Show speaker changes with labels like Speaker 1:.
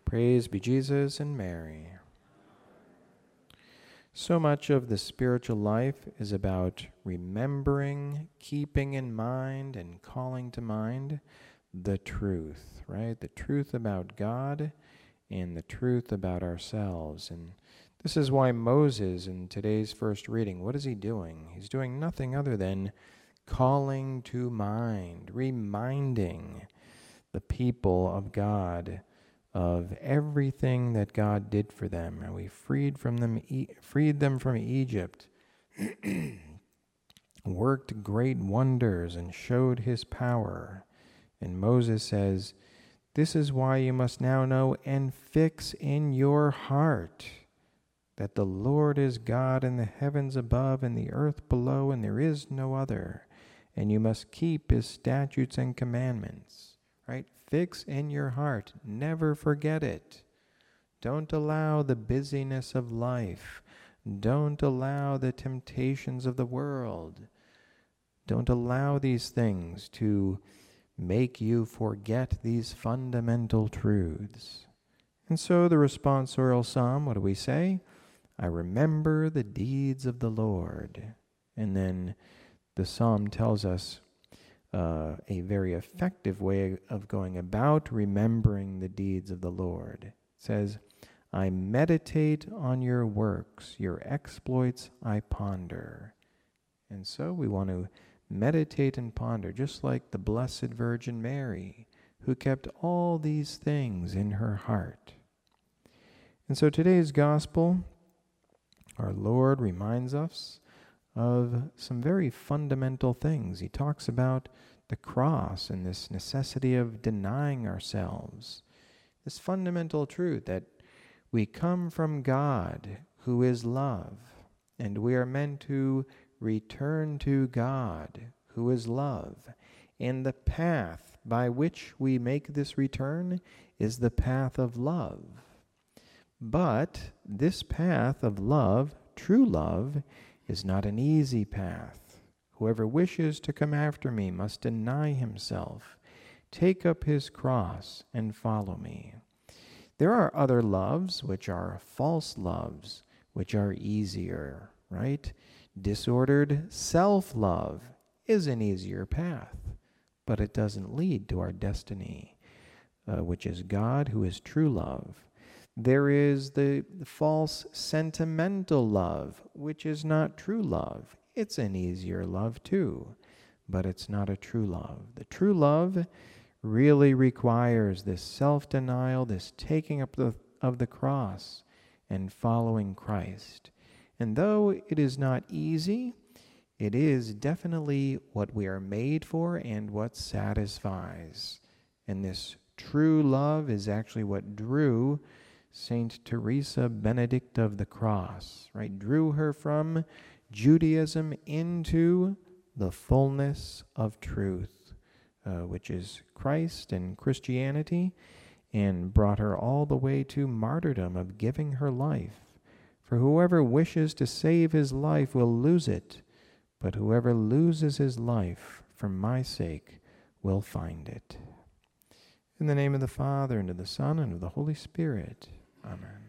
Speaker 1: Praise be Jesus and Mary. So much of the spiritual life is about remembering, keeping in mind, and calling to mind the truth, right? The truth about God and the truth about ourselves. And this is why Moses, in today's first reading, what is he doing? He's doing nothing other than calling to mind, reminding the people of God of everything that God did for them, and we freed them from Egypt, worked great wonders and showed his power. And Moses says, "This is why you must now know and fix in your heart that the Lord is God in the heavens above and the earth below, and there is no other. And you must keep his statutes and commandments." Right? Fix in your heart. Never forget it. Don't allow the busyness of life. Don't allow the temptations of the world. Don't allow these things to make you forget these fundamental truths. And so the responsorial psalm, what do we say? I remember the deeds of the Lord. And then the psalm tells us a very effective way of going about remembering the deeds of the Lord. It says, I meditate on your works, your exploits I ponder. And so we want to meditate and ponder, just like the Blessed Virgin Mary, who kept all these things in her heart. And so today's gospel, our Lord reminds us of some very fundamental things. He talks about the cross and this necessity of denying ourselves, this fundamental truth that we come from God, who is love, and we are meant to return to God, who is love. And the path by which we make this return is the path of love. But this path of love, true love, is not an easy path. Whoever wishes to come after me must deny himself, take up his cross, and follow me. There are other loves, which are false loves, which are easier, right? Disordered self-love is an easier path, but it doesn't lead to our destiny, which is God, who is true love. There is the false sentimental love, which is not true love. It's an easier love too, but it's not a true love. The true love really requires this self-denial, this taking up of the cross and following Christ. And though it is not easy, it is definitely what we are made for and what satisfies. And this true love is actually what drew Saint Teresa Benedict of the Cross, right? Drew her from Judaism into the fullness of truth, which is Christ and Christianity, and brought her all the way to martyrdom of giving her life. For whoever wishes to save his life will lose it, but whoever loses his life for my sake will find it. In the name of the Father, and of the Son, and of the Holy Spirit. Amen.